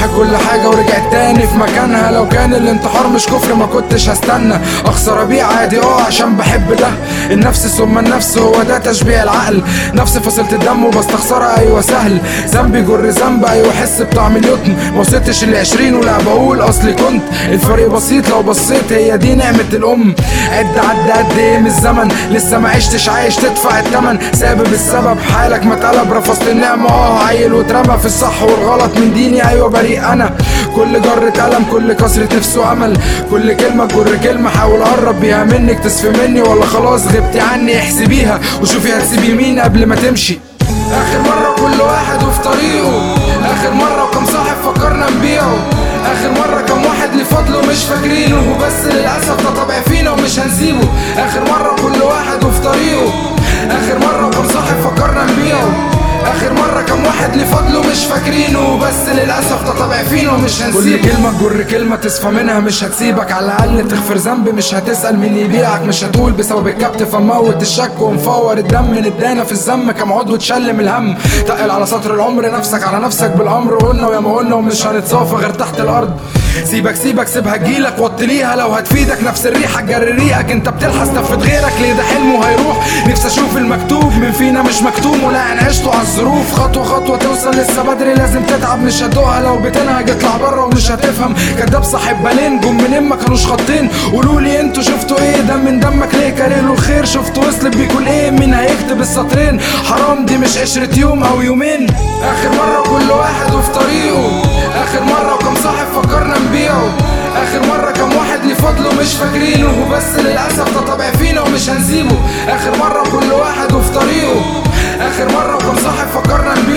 راحت كل حاجة ورجعت تاني في مكانها. لو كان الانتحار مش كفر ما كنتش هستنى اخسر ابيع عادي عشان بحب ده. النفس ثم النفس هو ده تشبيه العقل. نفس فصلة الدم وبستخسرها ايوه سهل. ذنبي جر ذنب ايوه احس بطعم اليتم. ما وصلتش ل20 ولا بقول اصلي كنت. الفريق بسيط لو بصيت هي دي نعمة الام. عد قد ايه من الزمن لسه ما عشتش عايش تدفع التمن. سبب السبب حالك ما اتقلب رفضت النعمة عيل واترمى في الصح والغلط من ديني ايوه بريء انا. كل جرة قلم كل كسرة نفس وامل. كل كلمة جر كلمة حاول اقرب بيها منك تصفي مني ولا خلاص غبتي عني احسبيها وشوفي هتسيبي مين قبل ما تمشي. اخر مرة كل واحد وفي طريقه. اخر مرة وكم صاحب فكرنا نبيعه. اخر مرة كم واحد لفضله مش فاكرينه وبس للأسف ده طبع فينا ومش هنسيبه. اخر مرة كل واحد وفي طريقه. اخر مرة وكم صاحب فكرنا نبيعه. اخر مرة كم واحد لفضله مش فاكرينه بس للأسف ده طبع فينا ومش هنسيبه. كل كلمة جر كلمة تصفى منها مش هتسيبك. على الأقل تغفر ذنب مش هتسأل مين يبيعك. مش هتقول بسبب الكبت فموت الشك ومفور الدم. ندانا في الذم كم عضو تشلم الهم. تقل على سطر العمر نفسك على نفسك بالأمر. قلنا ويا ما قلنا ومش هنتصافى غير تحت الأرض. سيبك سيبها تجيلك وطي ليها لو هتفيدك. نفس الريحة تجري ريقك انت بتلحس تفت غيرك. ليه ده حلمه هيروح. نفسي اشوف المكتوب من فينا مش مكتوم ولا عشته عالظروف. خطوة خطوة توصل لسه بدري لازم تتعب. مش هتدوقها لو بتنهج اطلع بره ومش هتفهم. كداب صاحب بالين جم منين ما كانوش خطين. قولولي انتوا شفتوا ايه دم من دمك ليه كاريله الخير. شفتوا وصلت بيكون ايه مين هيكتب السطرين. حرام دي مش عشرة يوم او يومين. اخر مرة كل واحد وفي طريقه. اخر مرة وكم صاحب فكرنا نبيعه. اخر مرة كم واحد لفضله مش فاكرينه وبس للأسف ده طبع فينا ومش هنسيبه. اخر مرة كل واحد وفي طريقه. اخر مرة وكم صاحب فكرنا نبيعه.